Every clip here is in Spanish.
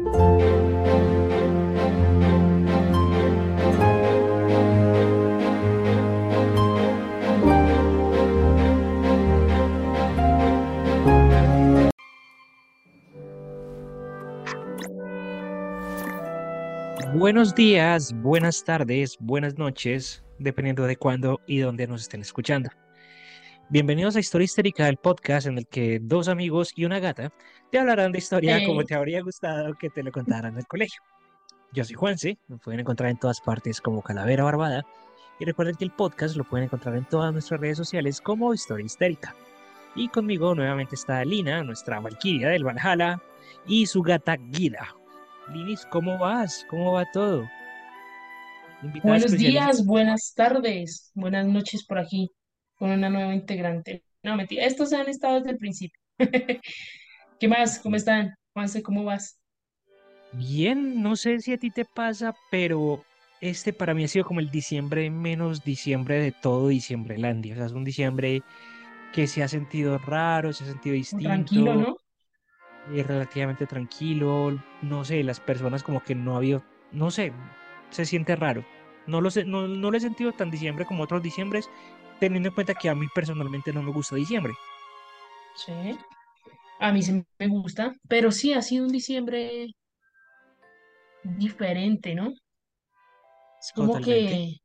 Buenos días, buenas tardes, buenas noches, dependiendo de cuándo y dónde nos estén escuchando. Bienvenidos a Historia Histérica, el podcast en el que dos amigos y una gata te hablarán de historia como Eh, te habría gustado que te lo contaran en el colegio. Yo soy Juanse, me pueden encontrar en todas partes como Calavera Barbada y recuerden que el podcast lo pueden encontrar en todas nuestras redes sociales como Historia Histérica. Y conmigo nuevamente está Lina, nuestra Valquiria del Valhalla, y su gata Guida. Linis, ¿cómo vas? ¿Cómo va todo? Invitada Buenos especialísima. días, buenas tardes, buenas noches por aquí con una nueva integrante. No, mentira, estos han estado desde el principio. ¿Qué más? ¿Cómo están? Juanse, ¿cómo vas? Bien, no sé si a ti te pasa, pero este para mí ha sido como el diciembre menos diciembre de todo Diciembrelandia. O sea, es un diciembre que se ha sentido raro, se ha sentido Tranquilo, distinto, ¿no? relativamente tranquilo. No sé, las personas como que no ha habido, no sé, se siente raro. No lo sé, no lo he sentido tan diciembre como otros diciembres, teniendo en cuenta que a mí personalmente no me gusta diciembre. Sí. A mí sí me gusta, pero sí ha sido un diciembre diferente, ¿no? Es como Totalmente. que,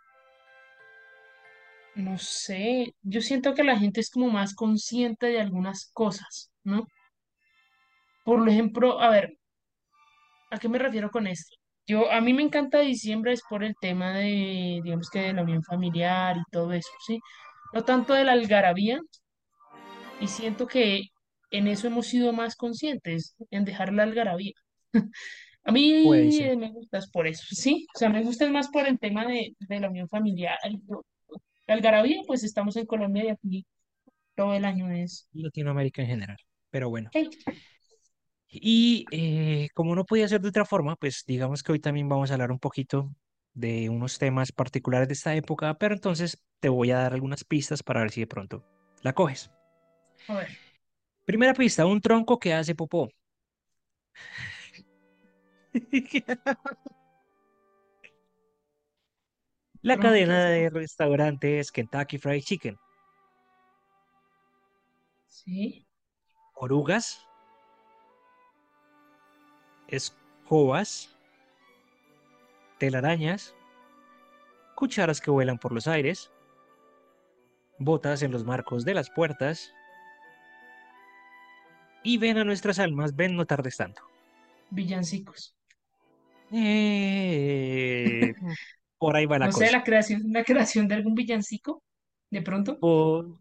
no sé, yo siento que la gente es como más consciente de algunas cosas, ¿no? Por ejemplo, a ver, ¿a qué me refiero con esto? A mí me encanta diciembre es por el tema de, digamos que de la unión familiar y todo eso, ¿sí? No tanto de la algarabía, y siento que en eso hemos sido más conscientes, en dejar la algarabía. A Puede mí ser. me gusta es por eso, ¿sí? O sea, me gusta es más por el tema de la unión familiar y todo. La algarabía, pues estamos en Colombia y aquí todo el año es... Latinoamérica en general. Pero bueno. Hey, Y como no podía ser de otra forma, pues digamos que hoy también vamos a hablar un poquito de unos temas particulares de esta época, pero entonces te voy a dar algunas pistas para ver si de pronto la coges. a ver, Primera pista, un tronco que hace popó. La tronco que cadena hace... de restaurantes Kentucky Fried Chicken. Sí, Orugas, escobas, telarañas, cucharas que vuelan por los aires, botas en los marcos de las puertas y ven a nuestras almas, ven no tardes tanto. villancicos. Eh, por ahí va la No sé, cosa. la creación de algún villancico, de pronto. O,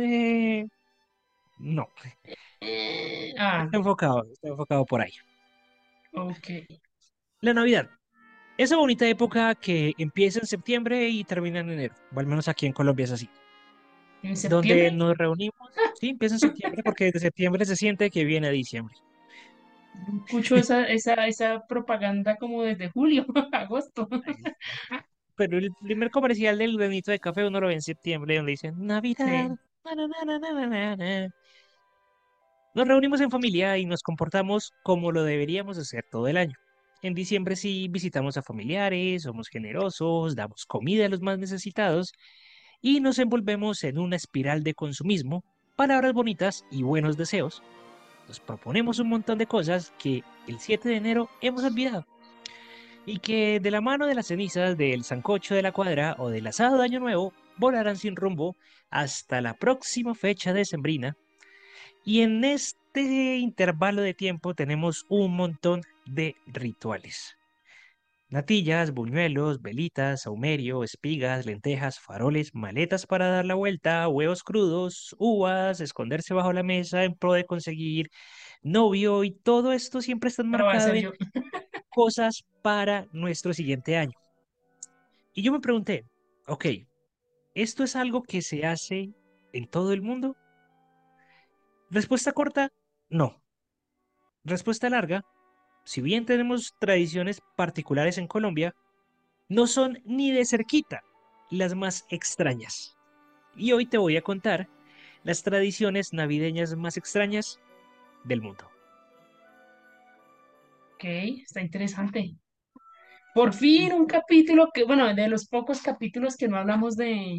no, Ah, está enfocado por ahí. ok. La Navidad. Esa bonita época que empieza en septiembre y termina en enero, o al menos aquí en Colombia es así, ¿En donde septiembre? nos reunimos, sí, empieza en septiembre porque desde septiembre se siente que viene diciembre. Escucho esa propaganda como desde julio, agosto. Pero el primer comercial del granito de café uno lo ve en septiembre, donde dice Navidad. Sí. Na, na, na, na, na, na, na". Nos reunimos en familia y nos comportamos como lo deberíamos hacer todo el año. En diciembre sí visitamos a familiares, somos generosos, damos comida a los más necesitados y nos envolvemos en una espiral de consumismo, palabras bonitas y buenos deseos. Nos proponemos un montón de cosas que el 7 de enero hemos olvidado y que de la mano de las cenizas del sancocho de la cuadra o del asado de Año Nuevo volarán sin rumbo hasta la próxima fecha decembrina y en este intervalo de tiempo tenemos un montón de rituales. Natillas, buñuelos, velitas, saumerio, espigas, lentejas, faroles, maletas para dar la vuelta, huevos crudos, uvas, esconderse bajo la mesa en pro de conseguir novio y todo esto siempre está Ahora voy a enmarcado ser en yo. cosas para nuestro siguiente año. Y yo me pregunté, ok, ¿esto es algo que se hace en todo el mundo? Respuesta corta, no. Respuesta larga, si bien tenemos tradiciones particulares en Colombia, no son ni de cerquita las más extrañas. Y hoy te voy a contar las tradiciones navideñas más extrañas del mundo. Ok, Ok, está interesante. Por fin un capítulo que, bueno, de los pocos capítulos que no hablamos de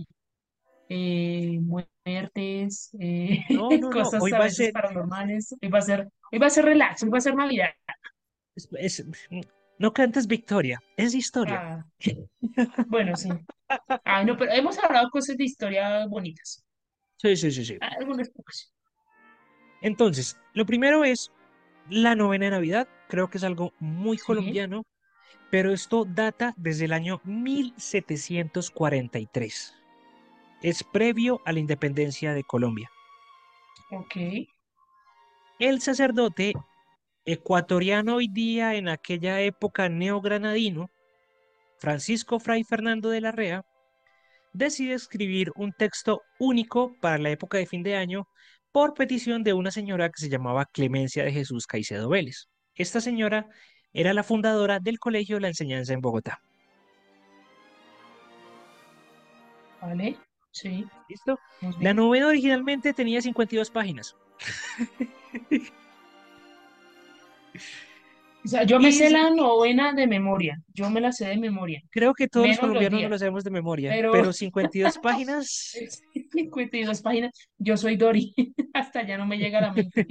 muertes, No, no, no, cosas hoy a va a veces ser, paranormales. Hoy va a ser relax, hoy va a ser Navidad. es- es- no cantes victoria, es historia. Ah, bueno, sí. Ah, no, pero hemos hablado cosas de historia bonitas. Sí, sí, sí, sí. Ah, algunas pocas. Entonces, lo primero es la novena de Navidad. Creo que es algo muy Sí, colombiano, pero esto data desde el año 1743. Es previo a la independencia de Colombia. ok, El sacerdote ecuatoriano hoy día, en aquella época neogranadino, Francisco Fray Fernando de la Rea, decide escribir un texto único para la época de fin de año por petición de una señora que se llamaba Clemencia de Jesús Caicedo Vélez. Esta señora era la fundadora del Colegio de la Enseñanza en Bogotá. vale, sí, ¿Listo? muy La bien. novela originalmente tenía 52 páginas. O sea, yo me Y sé la novena de memoria, yo me la sé de memoria, creo que todos los menos los colombianos no días, lo sabemos de memoria, pero pero 52 páginas. 52 páginas, yo soy Dory, hasta ya no me llega a la mente.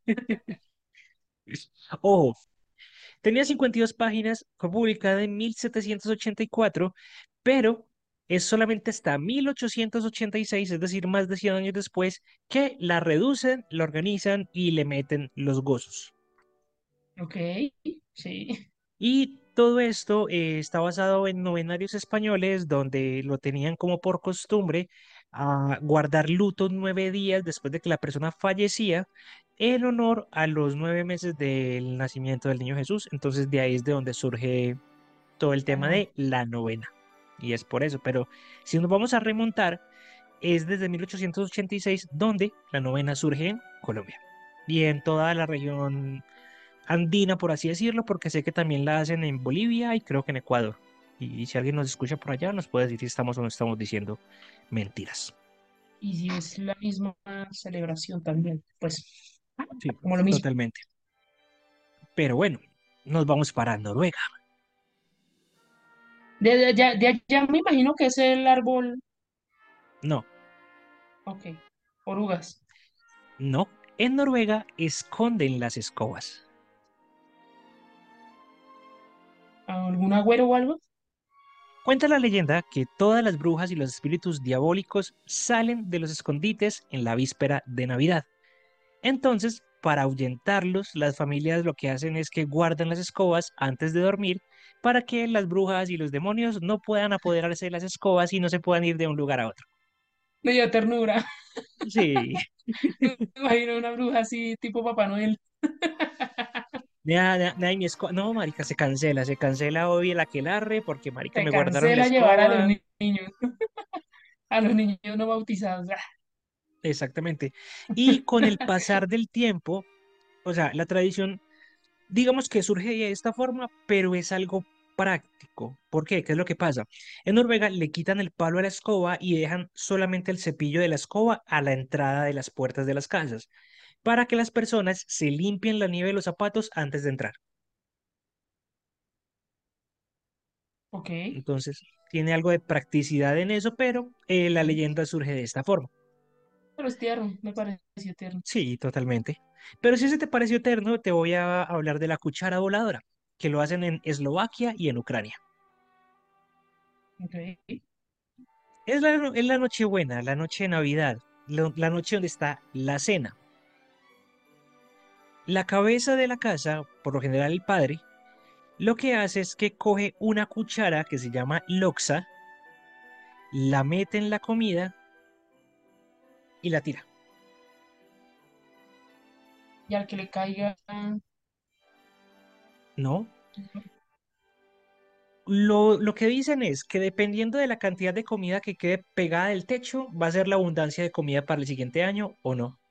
Ojo, tenía 52 páginas, fue publicada en 1784, pero es solamente hasta 1886, es decir, más de 100 años después, que la reducen, la organizan y le meten los gozos. Ok, sí. Y todo esto está basado en novenarios españoles donde lo tenían como por costumbre a guardar luto 9 días después de que la persona fallecía en honor a los 9 meses del nacimiento del niño Jesús. Entonces de ahí es de donde surge todo el tema Ah, de la novena. Y es por eso, pero si nos vamos a remontar, es desde 1886 donde la novena surge en Colombia y en toda la región andina, por así decirlo, porque sé que también la hacen en Bolivia y creo que en Ecuador. Y si alguien nos escucha por allá, nos puede decir si estamos o no estamos diciendo mentiras. y si es la misma celebración también, pues, Sí, como lo mismo. totalmente. Pero bueno, nos vamos para Noruega. De allá me imagino que es el árbol, No, ok, orugas, no. En Noruega esconden las escobas. algún agüero o algo. Cuenta la leyenda que todas las brujas y los espíritus diabólicos salen de los escondites en la víspera de Navidad. Entonces, para ahuyentarlos, las familias lo que hacen es que guardan las escobas antes de dormir para que las brujas y los demonios no puedan apoderarse de las escobas y no se puedan ir de un lugar a otro. Me dio ternura. Sí, Me imagino una bruja así, tipo Papá Noel. no, marica, se cancela hoy el aquelarre porque, marica, Se me guardaron la cancela llevar a los escoba. niños, a los niños no bautizados. Ah, Exactamente. Y con el pasar del tiempo, o sea, la tradición digamos que surge de esta forma, pero es algo práctico. ¿Por qué? ¿Qué es lo que pasa? En Noruega le quitan el palo a la escoba y dejan solamente el cepillo de la escoba a la entrada de las puertas de las casas, para que las personas se limpien la nieve de los zapatos antes de entrar. ok, Entonces, tiene algo de practicidad en eso, pero la sí. leyenda surge de esta forma. Pero es tierno, me pareció tierno. Sí, totalmente. Pero si ese te pareció eterno, te voy a hablar de la cuchara voladora, que lo hacen en Eslovaquia y en Ucrania. Ok. Es la Nochebuena, la noche de Navidad, la noche donde está la cena. La cabeza de la casa, por lo general el padre, lo que hace es que coge una cuchara que se llama loxa, la mete en la comida y la tira. Y al que le caiga, ¿No? Lo que dicen es que dependiendo de la cantidad de comida que quede pegada del techo, va a ser la abundancia de comida para el siguiente año o no.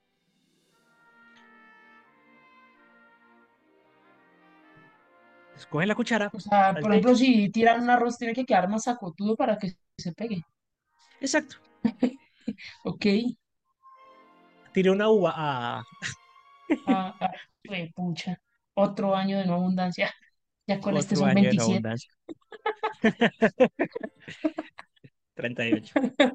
Escoge la cuchara o sea, al por ejemplo, techo. si tiran un arroz, tiene que quedar más acotudo para que se pegue. Exacto. Ok. Tira una uva. Ah, Ah, ah, pucha. otro año de no abundancia. Ya con este Otro son año de no 27. abundancia. 38.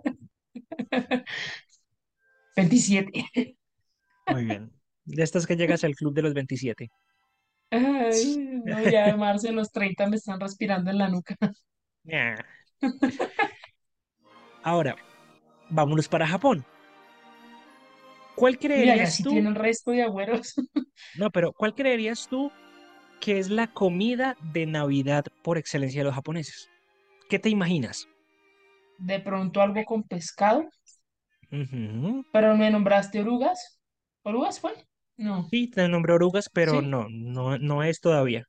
27. Muy bien. De estas que llegas al club de los 27. Ay, no, ya Marce, los 30 me están respirando en la nuca. Nah. Ahora, vámonos para Japón. ¿Cuál Uy, allá creerías sí tú? tienen resto de agüeros. No, pero ¿cuál creerías tú que es la comida de Navidad por excelencia de los japoneses? ¿Qué te imaginas? De pronto algo con pescado, Ujú. pero me nombraste orugas. ¿Orugas fue? No. Sí, te nombré orugas, pero ¿Sí? no es todavía.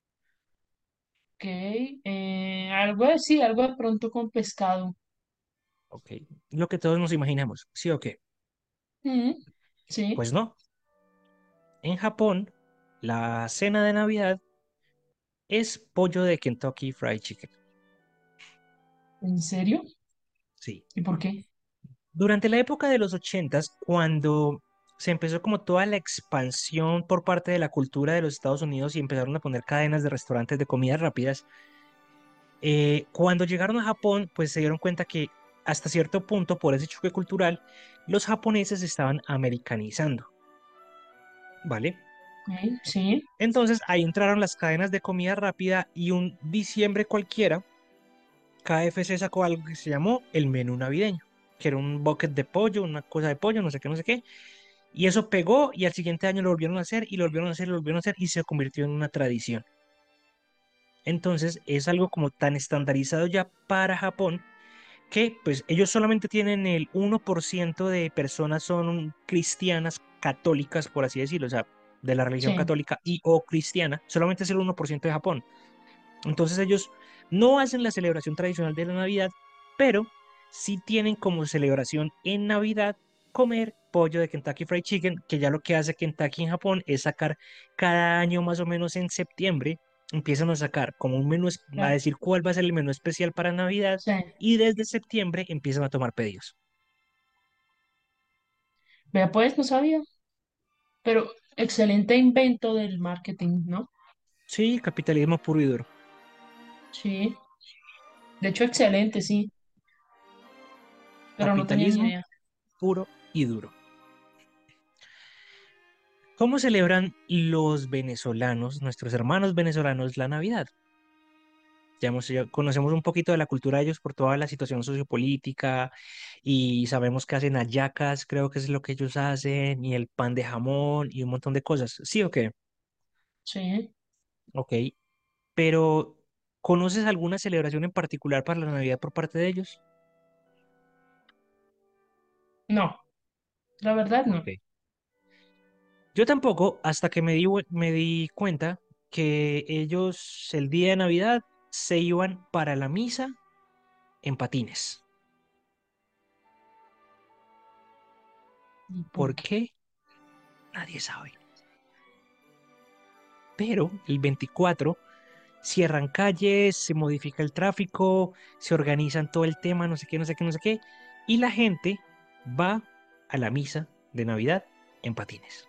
Ok. Algo sí, algo de pronto con pescado. Ok. Lo que todos nos imaginamos, ¿sí o qué? Mm, sí. Pues no. En Japón, la cena de Navidad es pollo de Kentucky Fried Chicken. ¿En serio? Sí. ¿Y por qué? Durante la época de los ochentas, cuando se empezó como toda la expansión por parte de la cultura de los Estados Unidos y empezaron a poner cadenas de restaurantes de comidas rápidas, cuando llegaron a Japón, pues se dieron cuenta que hasta cierto punto, por ese choque cultural, los japoneses se estaban americanizando, ¿vale? Ok, sí. Entonces ahí entraron las cadenas de comida rápida y un diciembre cualquiera, KFC sacó algo que se llamó el menú navideño, que era un bucket de pollo, una cosa de pollo, no sé qué, no sé qué. Y eso pegó y al siguiente año lo volvieron a hacer y lo volvieron a hacer y lo volvieron a hacer y se convirtió en una tradición. Entonces es algo como tan estandarizado ya para Japón que pues ellos solamente tienen el 1% de personas son cristianas católicas, por así decirlo, o sea, de la religión Sí. católica y o cristiana, solamente es el 1% de Japón. Entonces ellos no hacen la celebración tradicional de la Navidad, pero sí tienen como celebración en Navidad comer pollo de Kentucky Fried Chicken, que ya lo que hace Kentucky en Japón es sacar cada año más o menos en septiembre, empiezan a sacar como un menú, a Claro. decir cuál va a ser el menú especial para Navidad, Sí. y desde septiembre empiezan a tomar pedidos. Vea, pues, no sabía. Pero excelente invento del marketing, ¿no? Sí, capitalismo puro y duro. Sí. De hecho, excelente, sí. Pero no tenía ni Capitalismo idea. puro y duro. ¿Cómo celebran los venezolanos, nuestros hermanos venezolanos, la Navidad? Ya conocemos un poquito de la cultura de ellos por toda la situación sociopolítica y sabemos que hacen hallacas, creo que es lo que ellos hacen, y el pan de jamón y un montón de cosas. ¿Sí o qué? Sí. Ok, pero ¿conoces alguna celebración en particular para la Navidad por parte de ellos? No, la verdad no. Ok. Yo tampoco, hasta que me di cuenta que ellos el día de Navidad se iban para la misa en patines. ¿Y ¿Por por qué? qué? Nadie sabe. Pero el 24 cierran calles, se modifica el tráfico, se organizan todo el tema, no sé qué, no sé qué, no sé qué, y la gente va a la misa de Navidad en patines.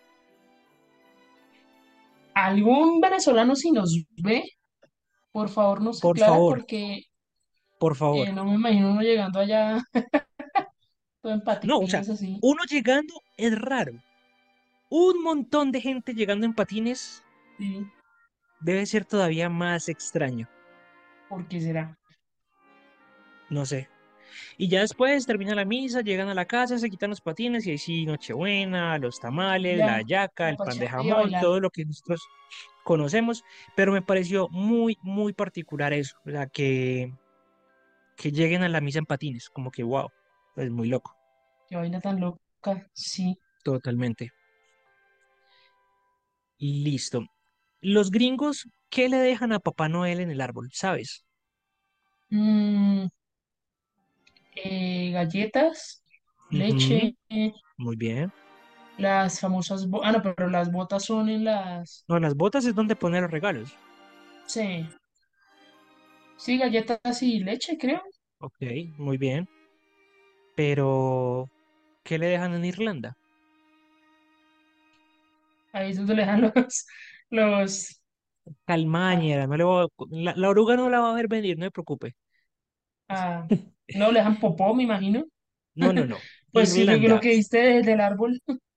¿Algún venezolano si nos ve, por favor nos Por aclara favor, porque por favor. no me imagino uno llegando allá todo en No, o sea, patines así? uno llegando es raro. Un montón de gente llegando en patines Sí. debe ser todavía más extraño. ¿Por qué será? No sé. Y ya después termina la misa, llegan a la casa, se quitan los patines y ahí sí, Nochebuena, los Y tamales, la ya, hallaca, a el pan de parchar y a jamón, bailar. todo lo que nosotros conocemos, pero me pareció muy, muy particular eso, o sea, que lleguen a la misa en patines, como que wow, es muy loco, Qué vaina tan loca. Sí. totalmente. Listo. Los gringos, ¿qué le dejan a Papá Noel en el árbol? ¿Sabes? Mm, galletas, Ujú, leche, muy bien. las famosas... Ah, no, pero las botas son en las... No, las botas es donde poner los regalos. Sí. Sí, galletas y leche, creo. Ok, muy bien. Pero, ¿qué le dejan en Irlanda? Ahí es donde le dan los, Los, ah, Calmañera, no le voy la oruga no la va a ver venir, no se preocupe. ah, no, le dejan popó, me imagino. No, no, no. Pues sí, lo Irlanda. que diste desde el árbol.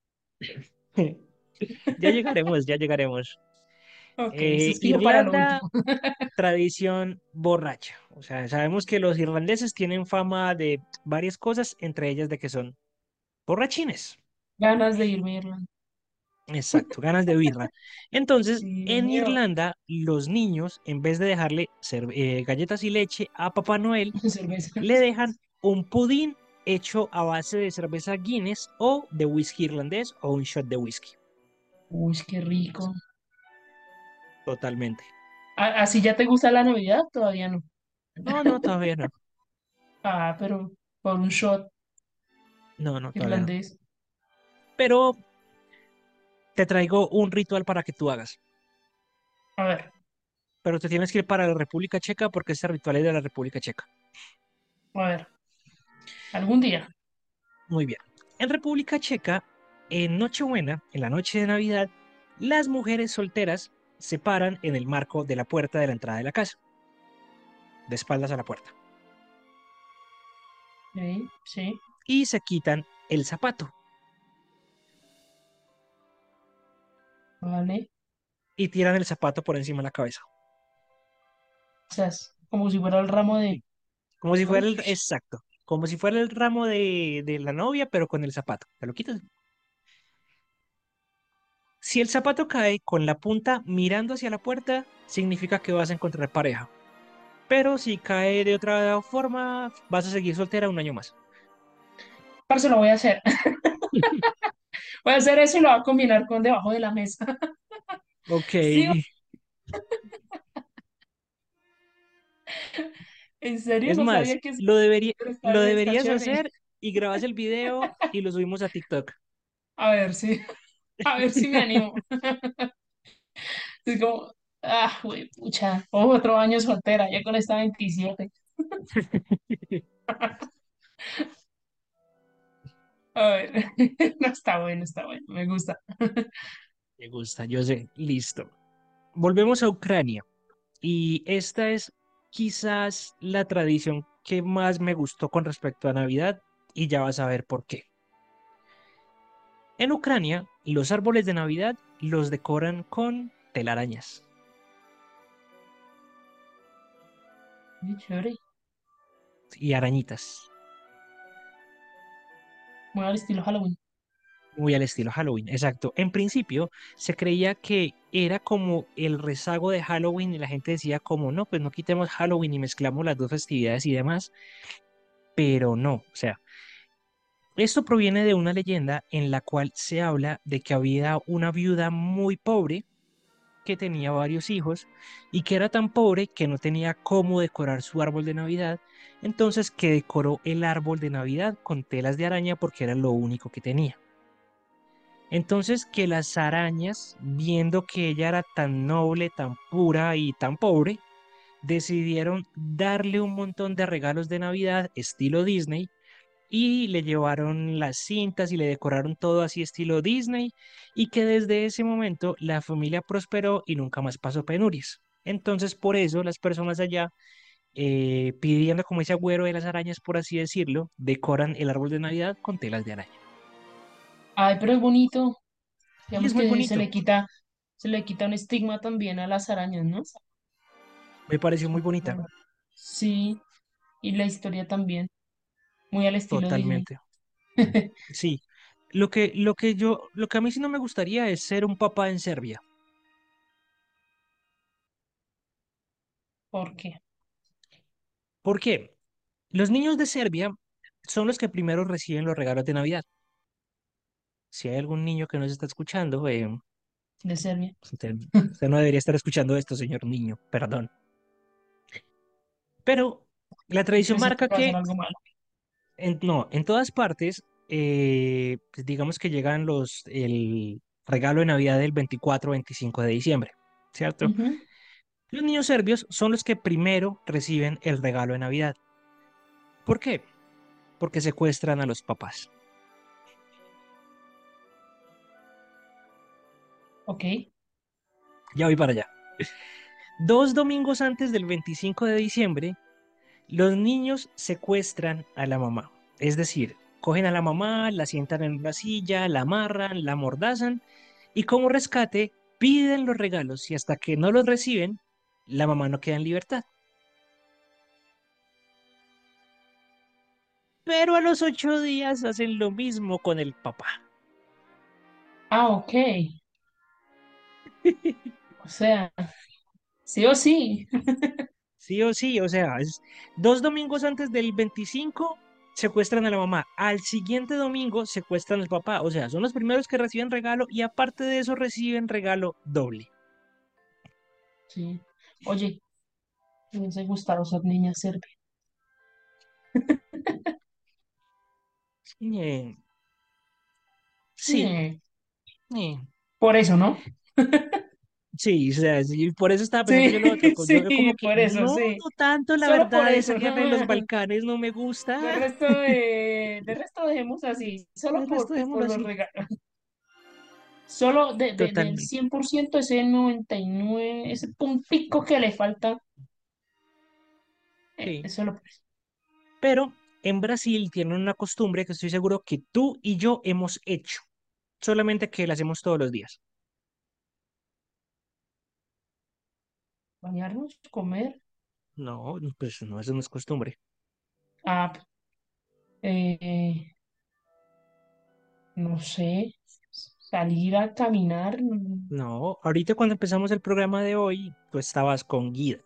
Ya llegaremos, ya llegaremos. Ok, eso es fijo para lo Irlanda, último. tradición borracha. O sea, sabemos que los irlandeses tienen fama de varias cosas, entre ellas de que son borrachines. Ganas de irme a Irlanda. Exacto, ganas de birra. Entonces, Sí, Dios en mío. Irlanda, los niños, en vez de dejarle galletas y leche a Papá Noel, Cerveza. le dejan un pudín hecho a base de cerveza Guinness o de whisky irlandés o un shot de whisky. Uy, qué rico. Totalmente. ¿Así ya te gusta la Navidad? Todavía no. No, no, todavía no. Ah, pero por un shot No, no, todavía no. irlandés. Pero te traigo un ritual para que tú hagas. A ver, Pero te tienes que ir para la República Checa porque este ritual es de la República Checa. a ver. Algún día. Muy bien. En República Checa, en Nochebuena, en la noche de Navidad, las mujeres solteras se paran en el marco de la puerta de la entrada de la casa, de espaldas a la puerta, Sí, sí. y se quitan el zapato Vale. y tiran el zapato por encima de la cabeza. O sea, es como si fuera el ramo de Sí. Como si fuera flores. el, exacto, como si fuera el ramo de la novia, pero con el zapato. Te lo quitas. Si el zapato cae con la punta mirando hacia la puerta, significa que vas a encontrar pareja. Pero si cae de otra forma, vas a seguir soltera un año más. Parce, lo voy a hacer. Voy a hacer eso y lo voy a combinar con debajo de la mesa. Ok, Sí, en serio, es no más, sabía que lo está deberías chévere. hacer y grabas el video y lo subimos a TikTok. A ver, sí. A ver si me animo. Es como, güey, pucha, otro año soltera, ya con esta 27. A ver, no está bueno, me gusta. Me gusta, yo sé. Listo. Volvemos a Ucrania. Y esta es quizás la tradición que más me gustó con respecto a Navidad y ya vas a ver por qué. En Ucrania, los árboles de Navidad los decoran con telarañas Muy chévere, y arañitas, muy al estilo Halloween. muy al estilo Halloween. Exacto. En principio se creía que era como el rezago de Halloween y la gente decía como no, pues no quitemos Halloween y mezclamos las dos festividades y demás, pero no. O sea, esto proviene de una leyenda en la cual se habla de que había una viuda muy pobre que tenía varios hijos y que era tan pobre que no tenía cómo decorar su árbol de Navidad, entonces que decoró el árbol de Navidad con telas de araña porque era lo único que tenía. Entonces que las arañas, viendo que ella era tan noble, tan pura y tan pobre, decidieron darle un montón de regalos de Navidad estilo Disney y le llevaron las cintas y le decoraron todo así estilo Disney y que desde ese momento la familia prosperó y nunca más pasó penurias. Entonces por eso las personas allá, pidiendo como ese agüero de las arañas, por así decirlo, decoran el árbol de Navidad con telas de araña. Ay, pero es bonito. Y Digamos es muy que bonito, se le quita un estigma también a las arañas, ¿no? me pareció muy bonita, Bueno, sí, y la historia también, muy al estilo Disney. totalmente. Sí, lo que a mí sí no me gustaría es ser un papá en Serbia. ¿Por qué? ¿Por qué? Los niños de Serbia son los que primero reciben los regalos de Navidad. Si hay algún niño que nos está escuchando, De Serbia. usted no debería estar escuchando esto, señor niño, perdón. Pero la Y tradición crecer marca para hacer que algo malo. no, en todas partes, pues digamos que llegan el regalo de Navidad del 24-25 de diciembre, ¿cierto? Ujú. Los niños serbios son los que primero reciben el regalo de Navidad. ¿Por qué? Porque secuestran a los papás. Ok. Ya voy para allá. 2 domingos antes del 25 de diciembre, los niños secuestran a la mamá. Es decir, cogen a la mamá, la sientan en una silla, la amarran, la amordazan y como rescate piden los regalos y hasta que no los reciben, la mamá no queda en libertad. Pero a los 8 días hacen lo mismo con el papá. Ah, ok. O sea, sí o sí. Sí o sí, o sea, 2 domingos antes del 25 secuestran a la mamá. Al siguiente domingo secuestran al papá. O sea, son los primeros que reciben regalo y aparte de eso reciben regalo doble. Sí. Oye, me hubiese gustado ser niña Serbia. Eh, sí, Mm, eh, por eso, ¿no? sí, o sea, sí, por eso estaba pensando Sí, yo lo otro. Yo como sí, que por eso, no, sí. no tanto, la Solo por verdad, eso, esa no. guerra de los Balcanes no me gusta. De resto dejemos así, solo El resto por dejémoslo los así. regalos. Solo del Totalmente. 100% ese 99 ese puntico que le falta, Sí. es solo por eso. Pero en Brasil tienen una costumbre que estoy seguro que tú y yo hemos hecho, solamente que la hacemos todos los días. Bañarnos, comer, No, pues no, eso no es costumbre. ah, eh, no sé, salir a caminar, No, ahorita cuando empezamos el programa de hoy, tú estabas con Guida.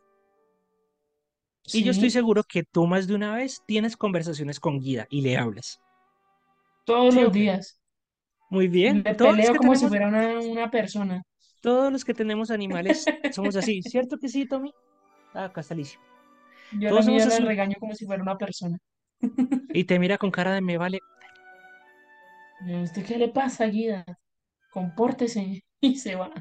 Y yo estoy sí, seguro que tú más de una vez tienes conversaciones con Guida y le hablas. todos ¿Sí los o qué? días. Muy bien. Le peleo como si fuera una persona. Todos los que tenemos animales somos así. ¿Cierto que sí, Tommy? Ah, acá está Alicia. Yo a la Todos somos mía la así. regaño como si fuera una persona. Y te mira con cara de me vale. ¿Usted qué le pasa, Guida? Compórtese y se va.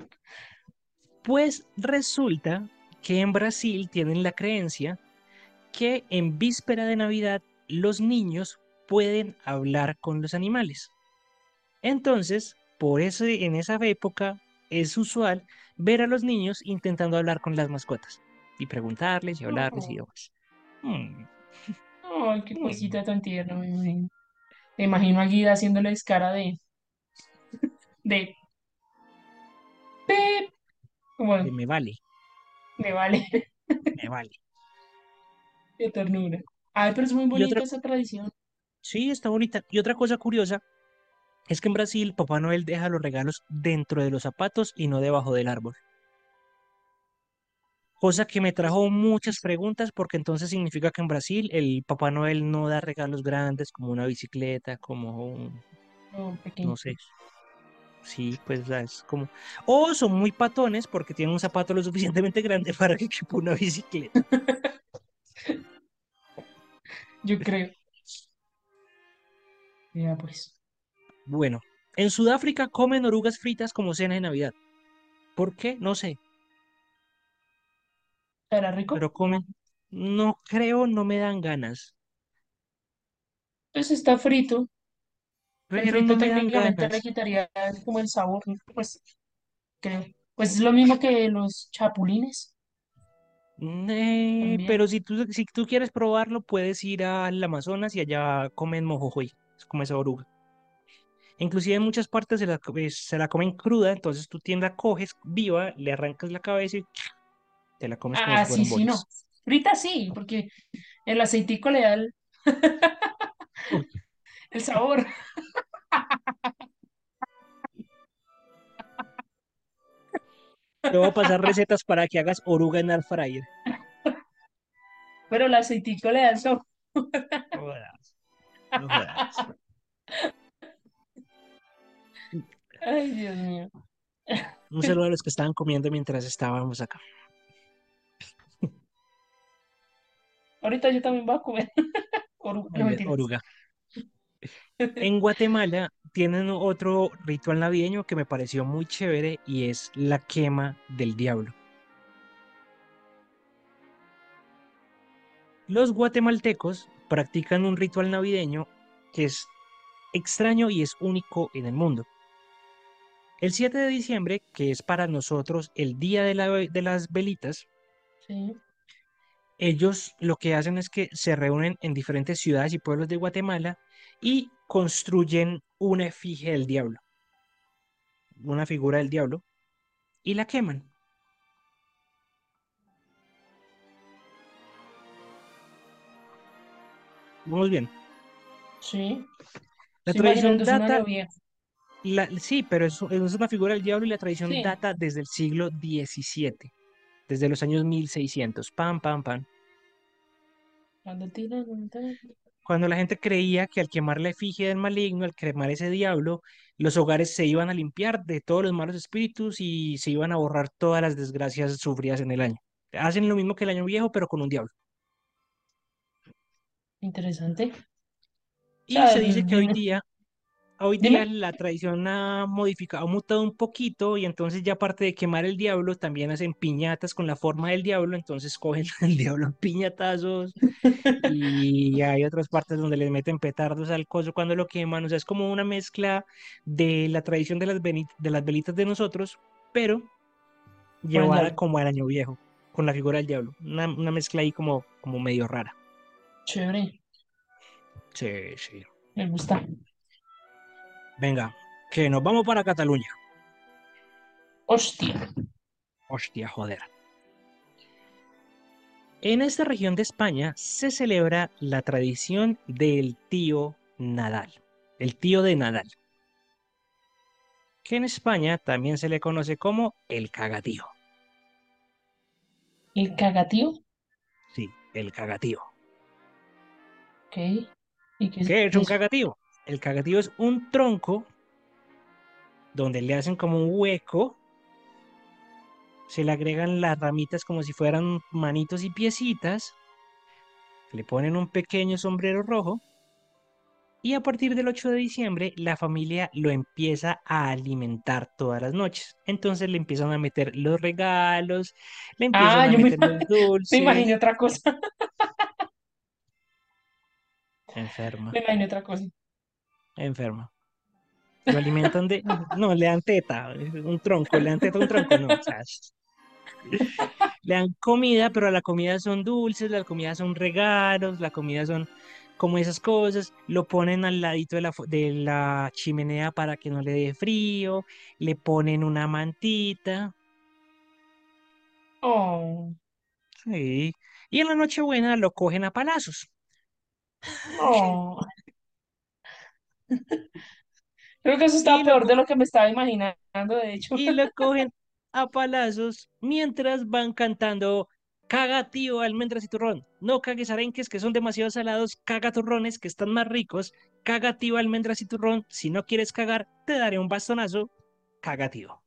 Pues resulta que en Brasil tienen la creencia que en víspera de Navidad los niños pueden hablar con los animales. Entonces, por eso en esa época es usual ver a los niños intentando hablar con las mascotas y preguntarles y hablarles y Oh, demás. Mm, ay, qué mm, cosita tan tierna, me imagino. Me imagino a Guida haciéndoles cara de Pep. Bueno, me vale, me vale, me vale. qué ternura. Ay, pero es muy Y otra, bonita esa tradición. sí, está bonita. Y otra cosa curiosa es que en Brasil Papá Noel deja los regalos dentro de los zapatos y no debajo del árbol. Cosa que me Pues, trajo muchas preguntas porque entonces significa que en Brasil el Papá Noel no da regalos grandes como una bicicleta, como un, no, no sé, pequeñitos. sí, pues es como... O son muy patones porque tienen un zapato lo suficientemente grande para que quepa una bicicleta. Yo creo. Ya, pues. Bueno, en Sudáfrica comen orugas fritas como cena de Navidad. ¿Por qué? No sé, ¿Era rico? pero comen. No creo, no me dan ganas, Pues está frito. El pero no frito me dan técnicamente le ganas. quitaría como el sabor, ¿no? Pues creo. Pues es lo mismo que los chapulines también. Pero si tú quieres probarlo, puedes ir al Amazonas y allá comen mojojoy, es como esa oruga. Inclusive en muchas partes se la comen cruda, entonces tú la coges viva, le arrancas la cabeza y te la comes como si Ah, sí, fueran sí, no. bolis. Frita sí, porque el aceitico le da Uy, el sabor. te voy a pasar recetas para que hagas oruga en air fryer. Pero el aceitico le da el sabor. No jodas, no jodas. Ay, Dios mío. Un saludo a los que estaban comiendo mientras estábamos acá. Ahorita yo también voy a comer oruga. Muy No, bien, mentiras. oruga. En Guatemala tienen otro ritual navideño que me pareció muy chévere y es la quema del diablo. Los guatemaltecos practican un ritual navideño que es extraño y es único en el mundo. El 7 de diciembre, que es para nosotros el día de las velitas, Sí. ellos lo que hacen es que se reúnen en diferentes ciudades y pueblos de Guatemala y construyen una efigie del diablo, una figura del diablo, y la queman. Vamos bien. Sí. La Estoy tradición imaginando, es un data, año viejo. sí, pero es una figura del diablo y la tradición Sí. data desde el siglo XVII, desde los años 1600. Pam, pam, pam. Cuando tiran, Cuando la gente creía que al quemar la efigie del maligno, al quemar ese diablo, los hogares se iban a limpiar de todos los malos espíritus y se iban a borrar todas las desgracias sufridas en el año. Hacen lo mismo que el año viejo, pero con un diablo. interesante. O Y sea, se dice que hoy día dime. la tradición ha modificado, ha mutado un poquito y entonces ya aparte de quemar el diablo, también hacen piñatas con la forma del diablo, entonces cogen al diablo en piñatazos y hay otras partes donde les meten petardos al coso cuando lo queman, o sea, es como una mezcla de la tradición de de las velitas de nosotros, pero Con el llevada diablo. como al año viejo, con la figura del diablo, una mezcla ahí como medio rara. Chévere. Sí, sí. Me gusta. Venga, que nos vamos para Cataluña. Hostia. Hostia, joder. En esta región de España se celebra la tradición del tío Nadal, el tío de Nadal, que en España también se le conoce como el cagatío. El cagatío. Sí, el cagatío. Ok. ¿Y qué ¿Qué es un es eso? cagatío? El cagatío es un tronco donde le hacen como un hueco, se le agregan las ramitas como si fueran manitos y piecitas, le ponen un pequeño sombrero rojo. Y a partir del 8 de diciembre, la familia lo empieza a alimentar todas las noches. Entonces le empiezan a meter los regalos, le empiezan Ah, a meter los me imaginé dulces. otra cosa. Enferma, Me imaginé otra cosa. enferma. Lo alimentan no, le dan teta, un tronco, le dan teta a un tronco, no. O sea, le dan comida, pero la comida son dulces, la comida son regalos, la comida son como esas cosas. Lo ponen al ladito de la chimenea para que no le dé frío, le ponen una mantita. Oh, Sí. Y en la Nochebuena lo cogen a palazos. oh. Creo que eso está Y lo, peor de co- lo que me estaba imaginando, de hecho. y lo cogen a palazos mientras van cantando: caga tío, almendras y turrón. No cagues arenques que son demasiado salados. Caga turrones que están más ricos. Caga tío, almendras y turrón. Si no quieres cagar, te daré un bastonazo. Caga tío.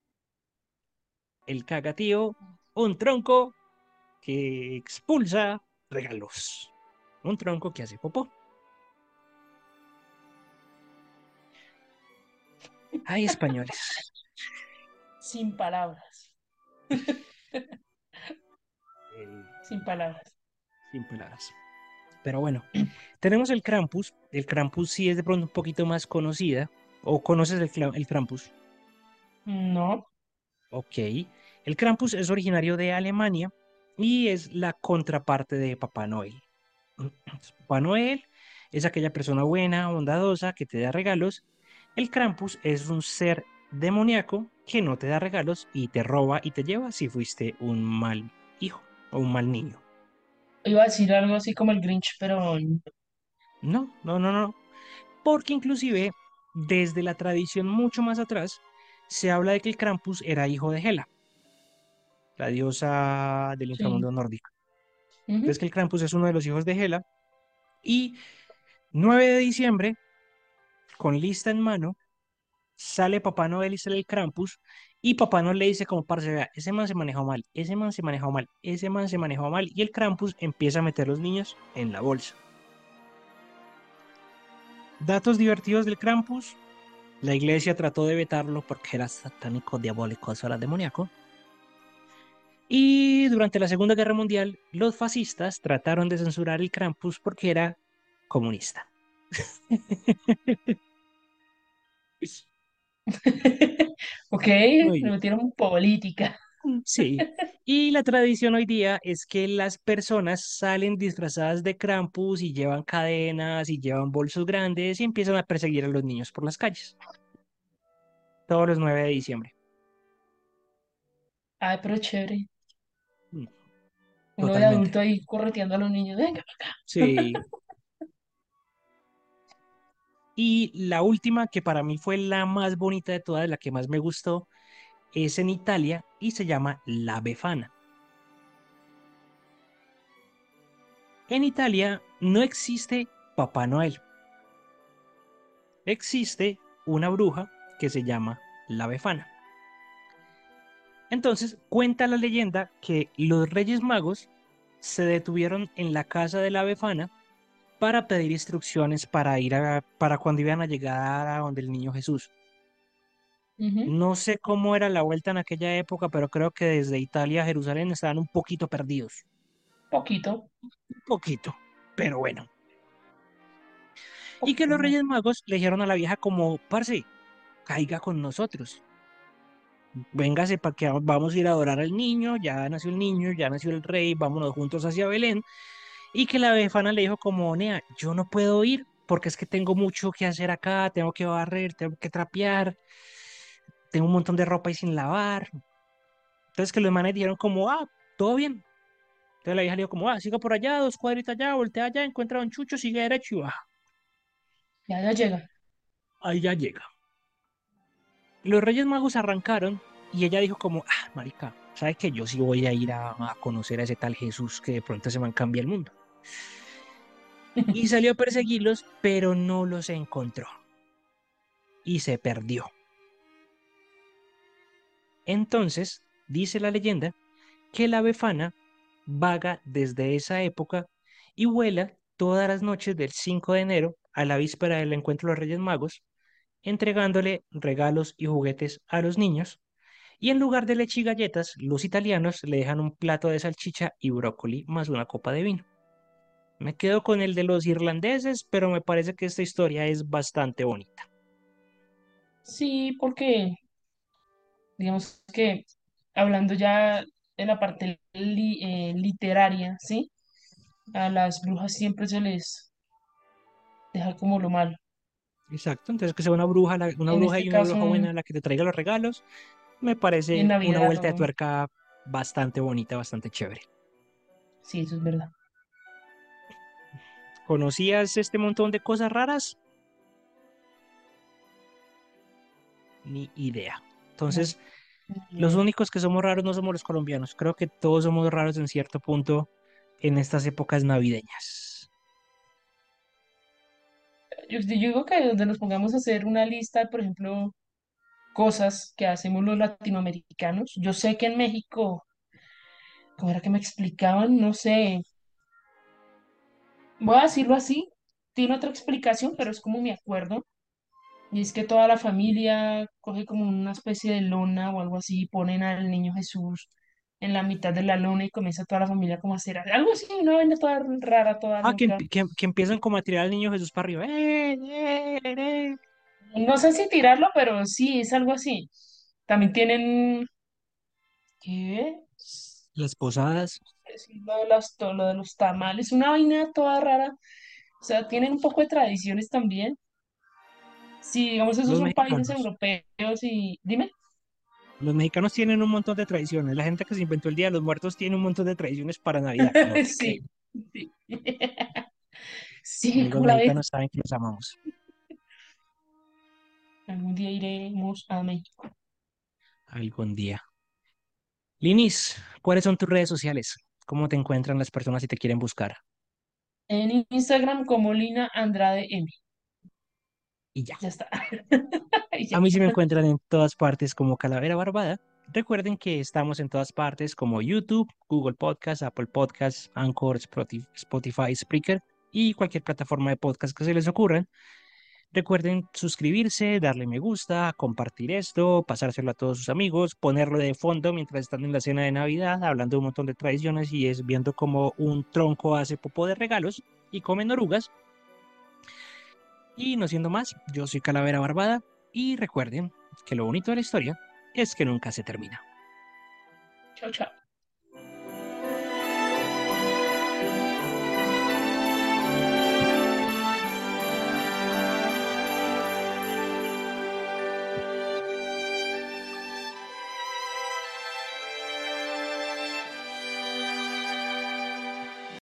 El caga tío, un tronco que expulsa regalos. Un tronco que hace popó. Hay españoles. Sin palabras. Eh, Sin palabras. Sin palabras. Pero bueno, tenemos el Krampus. El Krampus sí es de pronto un poquito más conocida. ¿O conoces el Krampus? No. Ok. El Krampus es originario de Alemania y es la contraparte de Papá Noel. Papá Noel es aquella persona buena, bondadosa, que te da regalos. El Krampus es un ser demoníaco que no te da regalos y te roba y te lleva si fuiste un mal hijo o un mal niño. Iba a decir algo así como el Grinch, pero No, no, no, no. Porque inclusive desde la tradición mucho más atrás se habla de que el Krampus era hijo de Hela, la diosa del sí. inframundo nórdico. Entonces Ujú. que el Krampus es uno de los hijos de Hela y 9 de diciembre, con lista en mano, sale Papá Noel y sale el Krampus y Papá Noel le dice como parce, vea, ese man se manejó mal, ese man se manejó mal, ese man se manejó mal y el Krampus empieza a meter a los niños en la bolsa. Datos divertidos del Krampus: la iglesia trató de vetarlo porque era satánico, diabólico, eso era demoníaco. Y durante la Segunda Guerra Mundial, los fascistas trataron de censurar el Krampus porque era comunista. Ok, Muy me bien. metieron política. Sí. Y la tradición hoy día es que las personas salen disfrazadas de Krampus y llevan cadenas y llevan bolsos grandes y empiezan a perseguir a los niños por las calles. Todos los 9 de diciembre. Ay, pero chévere. Mm, Uno de Totalmente. adulto ahí correteando a los niños. Venga. Sí. Y la última, que para mí fue la más bonita de todas, la que más me gustó, es en Italia y se llama La Befana. En Italia no existe Papá Noel, existe una bruja que se llama La Befana. Entonces cuenta la leyenda que los Reyes Magos se detuvieron en la casa de la Befana para pedir instrucciones para cuando iban a llegar a donde el niño Jesús. Ujú. No sé cómo era la vuelta en aquella época, pero creo que desde Italia a Jerusalén estaban un poquito perdidos. Poquito, Un poquito, pero bueno. Y que poquito. los Reyes Magos le dijeron a la vieja como, parce, caiga con nosotros. Véngase para que vamos a ir a adorar al niño, ya nació el rey, vámonos juntos hacia Belén. Y que la befana le dijo como, Nea, yo no puedo ir porque es que tengo mucho que hacer acá, tengo que barrer, tengo que trapear, tengo un montón de ropa y sin lavar. Entonces que los manes dijeron como, todo bien. Entonces la vieja le dijo como, siga por allá, 2 cuadritas allá, voltea allá, encuentra a Don Chucho, sigue derecho y baja. Ya, ya llega. Ahí ya llega. Los Reyes Magos arrancaron y ella dijo como, marica, ¿sabes qué? Yo sí voy a ir a conocer a ese tal Jesús que de pronto se me cambia el mundo. Y salió a perseguirlos, pero no los encontró y se perdió. Entonces, dice la leyenda que la befana vaga desde esa época y vuela todas las noches del 5 de enero a la víspera del encuentro de los Reyes Magos, entregándole regalos y juguetes a los niños. Y en lugar de leche y galletas, los italianos le dejan un plato de salchicha y brócoli más una copa de vino. Me quedo con el de los irlandeses, pero me parece que esta historia es bastante bonita. Sí, porque digamos que hablando ya de la parte literaria, ¿sí? A las brujas siempre se les deja como lo malo. Exacto, entonces que sea una bruja, una En bruja este y una bruja caso, buena la que te traiga los regalos, me en parece una Navidad, vuelta de ¿no? tuerca bastante bonita, bastante chévere. Sí, eso es verdad. ¿Conocías este montón de cosas raras? Ni idea. No, Entonces, ni los idea. únicos que somos raros no somos los colombianos. Creo que todos somos raros en cierto punto en estas épocas navideñas. Yo digo que donde nos pongamos a hacer una lista, por ejemplo, cosas que hacemos los latinoamericanos. Yo sé que en México, ¿cómo era que me explicaban? No sé, voy a decirlo así, tiene otra explicación, pero es como me acuerdo. Y es que toda la familia coge como una especie de lona o algo así, y ponen al niño Jesús en la mitad de la lona y comienza toda la familia como a hacer algo así, una vaina toda rara, toda loca. Que empiezan como a tirar al niño Jesús para arriba. No sé si tirarlo, pero sí, es algo así. También tienen, ¿qué? Las posadas, Sí, lo de los tamales, una vaina toda rara. O sea, tienen un poco de tradiciones también. Sí, digamos, esos los son países mexicanos. europeos y dime. Los mexicanos tienen un montón de tradiciones. La gente que se inventó el Día de los Muertos tiene un montón de tradiciones para Navidad. No te creo. Sí, sí. Sí, Amigos como la ves. mexicanos saben que los amamos. Algún día iremos a México. Algún día. Linis, ¿cuáles son tus redes sociales? ¿Cómo te encuentran las personas si te quieren buscar? En Instagram como Lina Andrade M. Y ya. Ya está. Y A ya. mí sí me encuentran en todas partes como Calavera Barbada. Recuerden que estamos en todas partes como YouTube, Google Podcast, Apple Podcasts, Anchor, Spotify, Spreaker y cualquier plataforma de podcast que se les ocurra. Recuerden suscribirse, darle me gusta, compartir esto, pasárselo a todos sus amigos, ponerlo de fondo mientras están en la cena de Navidad, hablando de un montón de tradiciones y es viendo como un tronco hace popó de regalos y comen orugas. Y no siendo más, yo soy Calavera Barbada y recuerden que lo bonito de la historia es que nunca se termina. Chao, chao.